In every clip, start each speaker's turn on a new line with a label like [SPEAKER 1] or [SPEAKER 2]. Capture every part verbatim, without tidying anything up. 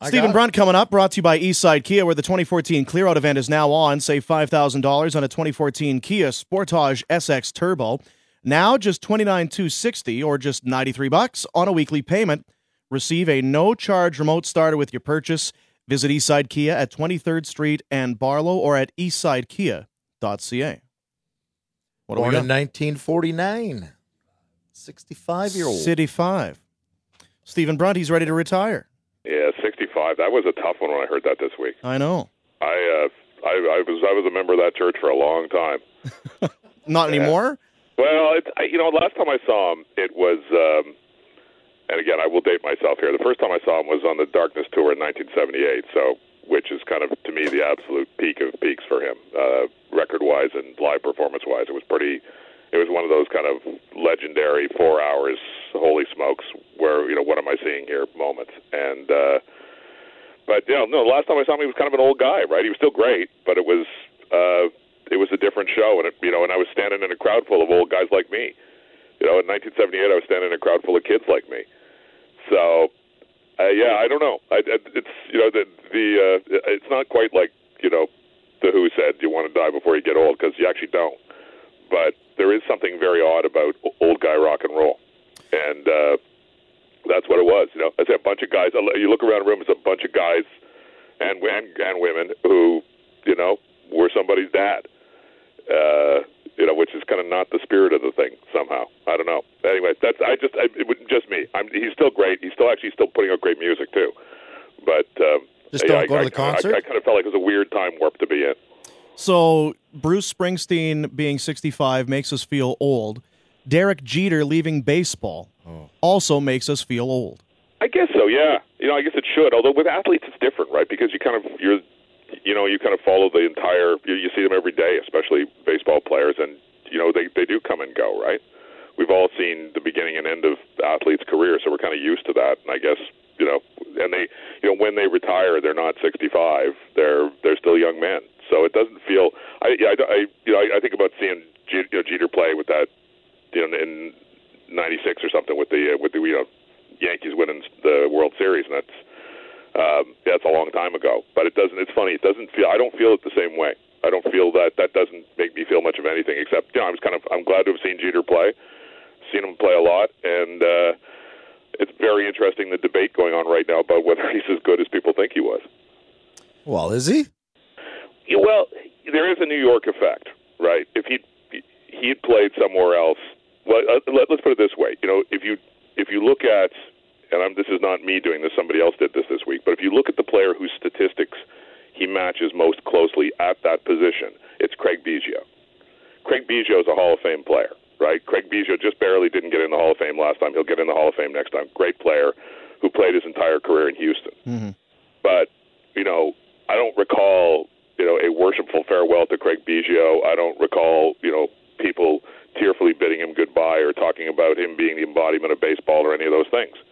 [SPEAKER 1] Stephen Brunt coming up, brought to you by Eastside Kia, where the twenty fourteen Clear Out event is now on. Save five thousand dollars on a twenty fourteen Kia Sportage S X Turbo. Now just twenty-nine thousand two hundred sixty dollars or just ninety-three bucks on a weekly payment. Receive a no-charge remote starter with your purchase. Visit Eastside Kia at twenty-third Street and Barlow or at eastside kia dot c a. What do we
[SPEAKER 2] Born
[SPEAKER 1] got?
[SPEAKER 2] in nineteen forty-nine. sixty-five-year-old.
[SPEAKER 1] City five. Stephen Brunt, he's ready to retire.
[SPEAKER 3] Yeah, sixty-five. That was a tough one when I heard that this week.
[SPEAKER 1] I know.
[SPEAKER 3] I uh, I, I was I was a member of that church for a long time.
[SPEAKER 1] Not
[SPEAKER 3] Yeah.
[SPEAKER 1] anymore?
[SPEAKER 3] Well, it, I, you know, last time I saw him, it was, um, and again, I will date myself here. The first time I saw him was on the Darkness Tour in nineteen seventy-eight, so which is kind of, to me, the absolute peak of peaks for him, uh, record-wise and live performance-wise. It was pretty, it was one of those kind of legendary four hours, holy smokes, where, you know, what am I seeing here moments. And, uh, but, you know, no, the last time I saw him, he was kind of an old guy, right? He was still great, but it was, uh, it was a different show, and it, you know, and I was standing in a crowd full of old guys like me. You know, in nineteen seventy-eight, I was standing in a crowd full of kids like me. So, uh, yeah, I don't know. I, it's you know, the the uh, it's not quite like you know, the Who said you want to die before you get old, because you actually don't. But there is something very odd about old guy rock and roll, and uh, that's what it was. You know, it's a bunch of guys. You look around the room, it's a bunch of guys and and, and women who, you know, were somebody's dad. Uh, you know, which is kind of not the spirit of the thing somehow. I don't know. Anyway, that's I just I, it was just me. I'm, he's still great. He's still actually still putting out great music too. But um,
[SPEAKER 2] Just
[SPEAKER 3] yeah,
[SPEAKER 2] don't
[SPEAKER 3] I,
[SPEAKER 2] go to
[SPEAKER 3] I,
[SPEAKER 2] the concert?
[SPEAKER 3] I, I kind of felt like it was a weird time warp to be in.
[SPEAKER 1] So Bruce Springsteen being sixty-five makes us feel old. Derek Jeter leaving baseball
[SPEAKER 2] Oh.
[SPEAKER 1] also makes us feel old.
[SPEAKER 3] I guess so. Yeah. You know, I guess it should. Although with athletes, it's different, right? Because you kind of you're. You know, you kind of follow the entire, you, you see them every day, especially baseball players, and, you know, they, they do come and go, right? We've all seen the beginning and end of athletes' careers, so we're kind of used to that. And I guess, you know, and they, you know, when they retire, they're not sixty-five, they're they're still young men. So it doesn't feel, I, yeah, I, I you know, I, I think about seeing G, you know, Jeter play with that, you know, in ninety-six or something with the, uh, with the, you know, Yankees winning the World Series, and that's, Um, that's a long time ago, but it doesn't. It's funny. It doesn't feel. I don't feel it the same way. I don't feel that. That doesn't make me feel much of anything. Except, you know, I was kind of. I'm glad to have seen Jeter play, seen him play a lot, and uh, it's very interesting the debate going on right now about whether he's as good as people think he was.
[SPEAKER 2] Well, is he?
[SPEAKER 3] Yeah, well, there is a New York effect, right? If he he had played somewhere else, well, uh, let, let's put it this way. You know, if you if you look at and I'm, this is not me doing this, somebody else did this this week, but if you look at the player whose statistics he matches most closely at that position, it's Craig Biggio. Craig Biggio is a Hall of Fame player, right? Craig Biggio just barely didn't get in the Hall of Fame last time. He'll get in the Hall of Fame next time. Great player who played his entire career in Houston.
[SPEAKER 1] Mm-hmm.
[SPEAKER 3] But, you know, I don't recall, you know, a worshipful farewell to Craig Biggio. I don't recall, you know, people tearfully bidding him goodbye or talking about him being the embodiment of baseball or any of those things.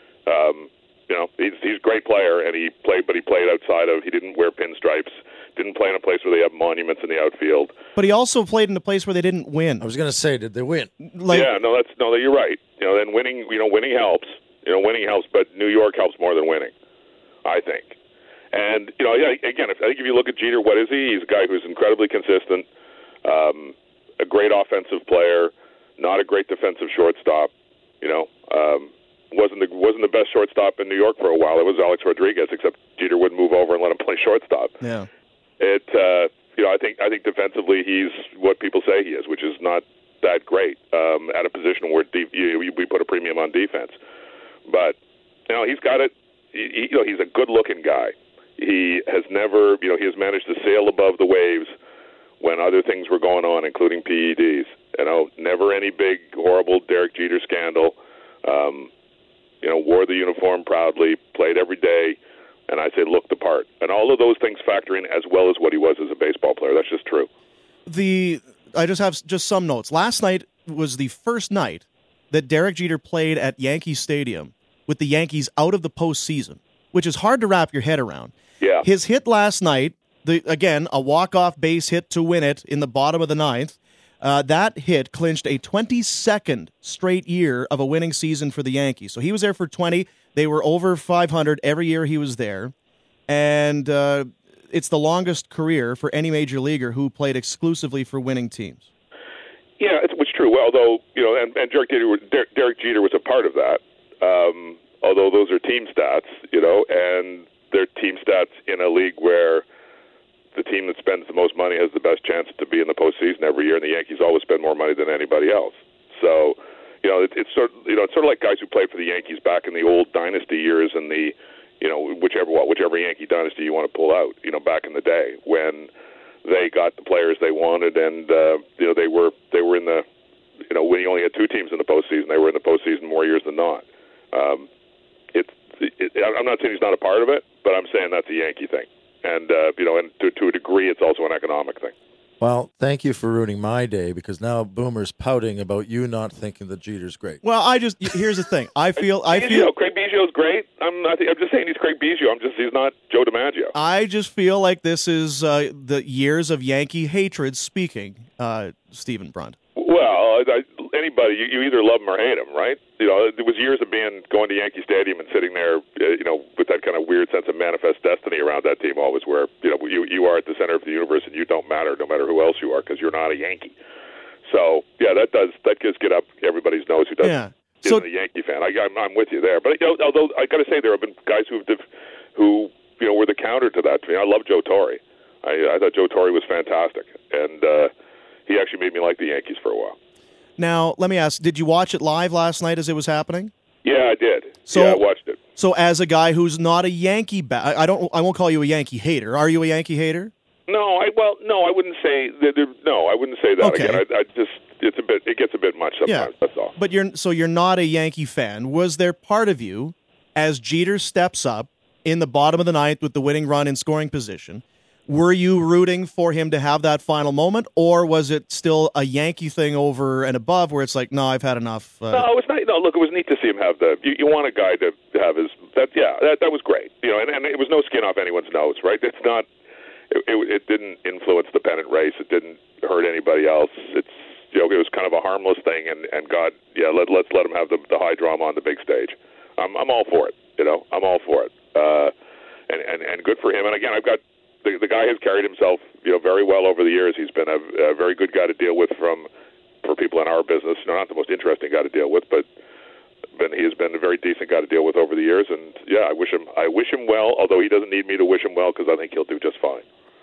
[SPEAKER 3] Um, you know, he's he's a great player, and he played, but he played outside of. He didn't wear pinstripes. Didn't play in a place where they have monuments in the outfield.
[SPEAKER 1] But he also played in a place where they didn't win.
[SPEAKER 2] I was going to say, did they win?
[SPEAKER 1] Like,
[SPEAKER 3] yeah, no, that's no, you're right. You know, then winning, you know, winning helps. You know, winning helps, but New York helps more than winning, I think. And you know, yeah, again, if, I think if you look at Jeter, what is he? He's a guy who's incredibly consistent, um, a great offensive player, not a great defensive shortstop. You know. Um, wasn't the wasn't the best shortstop in New York for a while. It was Alex Rodriguez, except Jeter wouldn't move over and let him play shortstop.
[SPEAKER 1] Yeah.
[SPEAKER 3] It uh, you know I think I think defensively he's what people say he is, which is not that great um, at a position where de- you, we put a premium on defense. But you know he's got it. He, you know he's a good-looking guy. He has never you know he has managed to sail above the waves when other things were going on, including P E Ds. You know, never any big horrible Derek Jeter scandal. Um, You know, wore the uniform proudly, played every day, and I say looked the part. And all of those things factor in as well as what he was as a baseball player. That's just true.
[SPEAKER 1] The I just have just some notes. Last night was the first night that Derek Jeter played at Yankee Stadium with the Yankees out of the postseason, which is hard to wrap your head around.
[SPEAKER 3] Yeah.
[SPEAKER 1] His hit last night, the again, a walk-off base hit to win it in the bottom of the ninth. Uh, that hit clinched a twenty-second straight year of a winning season for the Yankees. So he was there for twenty. They were over five hundred every year he was there, and uh, it's the longest career for any major leaguer who played exclusively for winning teams.
[SPEAKER 3] Yeah, it's, it's true. Well, although, you know, and, and Derek, Jeter, Derek, Derek Jeter was a part of that, um, although those are team stats, you know, and they're team stats in a league where the team that spends the most money has the best chance to be in the postseason every year, and the Yankees always spend more money than anybody else. So, you know, it, it's sort of, you know, it's sort of like guys who played for the Yankees back in the old dynasty years and the, you know, whichever whichever Yankee dynasty you want to pull out, you know, back in the day when they got the players they wanted, and uh, you know, they were they were in the, you know, when you only had two teams in the postseason, they were in the postseason more years than not. Um, it's, it, I'm not saying he's not a part of it, but I'm saying that's a Yankee thing. And, uh, you know, and to, to a degree, it's also an economic thing.
[SPEAKER 2] Well, thank you for ruining my day, because now Boomer's pouting about you not thinking that Jeter's great.
[SPEAKER 1] Well, I just here's the thing. I feel I
[SPEAKER 3] Biggio,
[SPEAKER 1] feel
[SPEAKER 3] Craig Biggio's great. I'm not. I'm just saying he's Craig Biggio. I'm just he's not Joe DiMaggio.
[SPEAKER 1] I just feel like this is uh, the years of Yankee hatred speaking, uh, Stephen Brunt.
[SPEAKER 3] Well, I, anybody, you, you either love him or hate him, right? You know, there was years of being going to Yankee Stadium and sitting there, uh, you know, with that kind of weird sense of manifest destiny around that team always, where, you know, you you are at the center of the universe and you don't matter no matter who else you are because you're not a Yankee. So, yeah, that does that does get up everybody's nose who doesn't
[SPEAKER 1] Yeah. So,
[SPEAKER 3] isn't a Yankee fan. I, I'm, I'm with you there, but you know, although I got to say there have been guys who who you know were the counter to that. I love Joe Torre. I, I thought Joe Torre was fantastic, and uh, he actually made me like the Yankees for a while.
[SPEAKER 1] now, let me ask, did you watch it live last night as it was happening?
[SPEAKER 3] Yeah, I did.
[SPEAKER 1] So,
[SPEAKER 3] yeah, I watched it.
[SPEAKER 1] So as a guy who's not a Yankee ba- I I don't I won't call you a Yankee hater. Are you a Yankee hater?
[SPEAKER 3] No, I well, no, I wouldn't say that. There, no, I wouldn't say that
[SPEAKER 1] Okay.
[SPEAKER 3] again. I, I just it's a bit. It gets a bit much sometimes.
[SPEAKER 1] Yeah.
[SPEAKER 3] That's all.
[SPEAKER 1] But you're so you're not a Yankee fan. Was there part of you, as Jeter steps up in the bottom of the ninth with the winning run in scoring position, were you rooting for him to have that final moment, or was it still a Yankee thing over and above, where it's like, no, I've had enough? Uh,
[SPEAKER 3] No, it was not. No, look, it was neat to see him have the. You, you want a guy to have his. That yeah, that that was great. You know, and, and it was no skin off anyone's nose, right? It's not. It, it, it didn't influence the pennant race. It didn't hurt anybody else. It's you know, it was kind of a harmless thing, and and God, yeah, let let's let him have the the high drama on the big stage. I'm I'm all for it. You know, I'm all for it. Uh, and and and good for him. And again, I've got. The, the guy has carried himself, you know, very well over the years. He's been a, a very good guy to deal with from for people in our business. You know, not the most interesting guy to deal with, but but he has been a very decent guy to deal with over the years. And yeah, I wish him I wish him well. Although he doesn't need me to wish him well because I think he'll do just fine.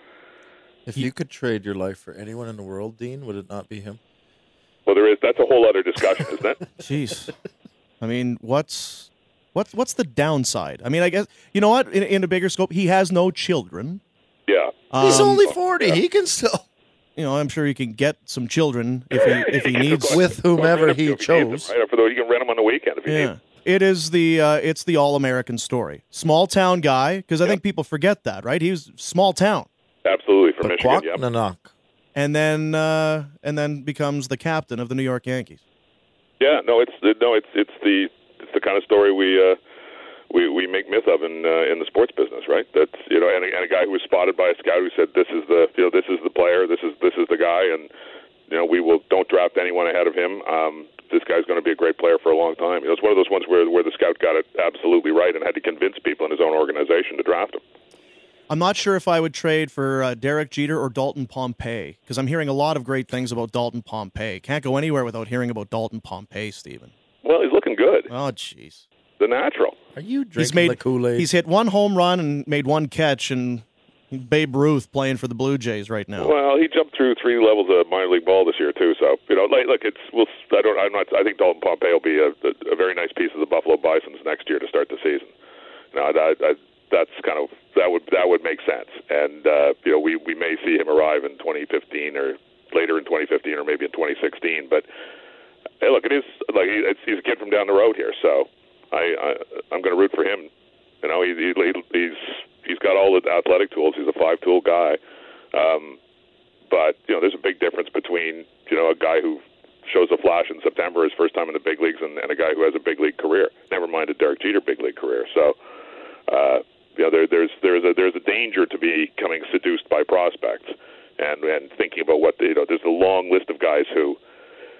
[SPEAKER 2] If you could trade your life for anyone in the world, Dean, would it not be him?
[SPEAKER 3] Well, there is. That's a whole other discussion, isn't it?
[SPEAKER 1] Jeez, I mean, what's what's what's the downside? I mean, I guess you know what. In, in a bigger scope, he has no children.
[SPEAKER 3] Yeah.
[SPEAKER 2] He's
[SPEAKER 1] Um,
[SPEAKER 2] only forty.
[SPEAKER 3] yeah.
[SPEAKER 2] He can still,
[SPEAKER 1] You know, I'm sure he can get some children if he if he needs.
[SPEAKER 2] with whomever
[SPEAKER 3] If
[SPEAKER 2] he
[SPEAKER 3] needs
[SPEAKER 2] chose.
[SPEAKER 3] them, right? For those, you can rent him on the weekend if you need
[SPEAKER 1] Yeah,
[SPEAKER 3] him.
[SPEAKER 1] it is the uh, it's the all American story. Small town guy, because I think people forget that, right? He was small town,
[SPEAKER 3] Absolutely, from
[SPEAKER 2] But
[SPEAKER 3] Michigan.
[SPEAKER 2] Kwak
[SPEAKER 3] Yeah.
[SPEAKER 2] Nanak.
[SPEAKER 1] and then uh, and then becomes the captain of the New York Yankees.
[SPEAKER 3] Yeah. No, it's no, it's it's the it's the kind of story we. Uh, We, we make myth of in uh, in the sports business, right? That's you know, and a, and a guy who was spotted by a scout who said, "This is the you know, this is the player, this is this is the guy," and you know, we will don't draft anyone ahead of him. Um, this guy's going to be a great player for a long time. You know, it's one of those ones where where the scout got it absolutely right and had to convince people in his own organization to draft him.
[SPEAKER 1] I'm not sure if I would trade for uh, Derek Jeter or Dalton Pompey, because I'm hearing a lot of great things about Dalton Pompey. Can't go anywhere without hearing about Dalton Pompey, Stephen.
[SPEAKER 3] Well, he's looking good.
[SPEAKER 1] Oh, jeez.
[SPEAKER 3] The natural.
[SPEAKER 2] Are you drinking
[SPEAKER 1] He's made
[SPEAKER 2] the Kool-Aid?
[SPEAKER 1] he's hit one home run and made one catch, and Babe Ruth playing for the Blue Jays right now.
[SPEAKER 3] Well, he jumped through three levels of minor league ball this year too. So you know, like, look, it's we'll. I don't. I'm not. I think Dalton Pompey will be a, a, a very nice piece of the Buffalo Bisons next year to start the season. You know, I, I, that's kind of that would that would make sense. And uh, you know, we we may see him arrive in twenty fifteen or later in twenty fifteen or maybe in twenty sixteen. But hey, look, it is like he, it's, he's a kid from down the road here, so. I, I I'm going to root for him. You know, he, he, he's he's got all the athletic tools. He's a five-tool guy. Um, but you know, there's a big difference between you know a guy who shows a flash in September, his first time in the big leagues, and, and a guy who has a big league career. Never mind a Derek Jeter big league career. So, uh, you know, there, there's there's a there's a danger to becoming seduced by prospects and and thinking about what the, you know. There's a long list of guys who.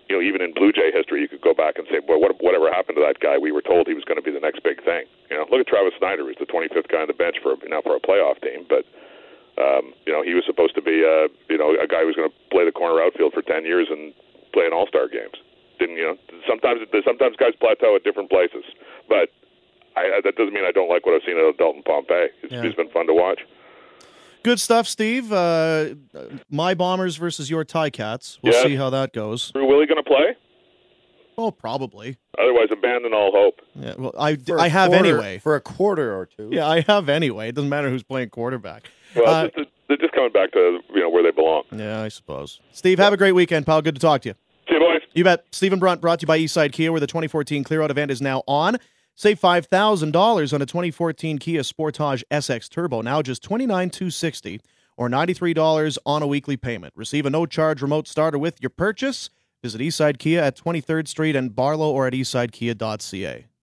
[SPEAKER 3] you know, even in Blue Jay history, you could go back and say, well, what, whatever happened to that guy? We were told he was going to be the next big thing. You know, look at Travis Snyder, who's the twenty-fifth guy on the bench for now for a playoff team, but um, you know, he was supposed to be, uh, you know, a guy who was going to play the corner outfield for ten years and play in All-Star games. Didn't you know? Sometimes, sometimes guys plateau at different places, but I, that doesn't mean I don't like what I've seen at Dalton Pompey. It's,
[SPEAKER 1] Yeah.
[SPEAKER 3] it's been fun to watch.
[SPEAKER 1] Good stuff, Steve. Uh, my Bombers versus your Ticats. We'll
[SPEAKER 3] Yes.
[SPEAKER 1] see how that goes.
[SPEAKER 3] Is Willie going to play?
[SPEAKER 1] Oh, probably.
[SPEAKER 3] Otherwise, abandon all hope.
[SPEAKER 1] Yeah, well, I,
[SPEAKER 2] For a
[SPEAKER 1] I have
[SPEAKER 2] quarter-
[SPEAKER 1] anyway.
[SPEAKER 2] For a quarter or two.
[SPEAKER 1] Yeah, I have anyway. It doesn't matter who's playing quarterback.
[SPEAKER 3] Well,
[SPEAKER 1] Uh,
[SPEAKER 3] just, they're just coming back to you know where they belong.
[SPEAKER 1] yeah, I suppose. Steve, have a great weekend, pal. Good to talk to you.
[SPEAKER 3] See you, boys.
[SPEAKER 1] You bet. Stephen Brunt, brought to you by Eastside Kia, where the twenty fourteen Clear Out event is now on. Save five thousand dollars on a twenty fourteen Kia Sportage S X Turbo, now just twenty-nine thousand two hundred sixty dollars or ninety-three dollars on a weekly payment. Receive a no-charge remote starter with your purchase. Visit Eastside Kia at twenty-third Street and Barlow or at eastside kia dot c a.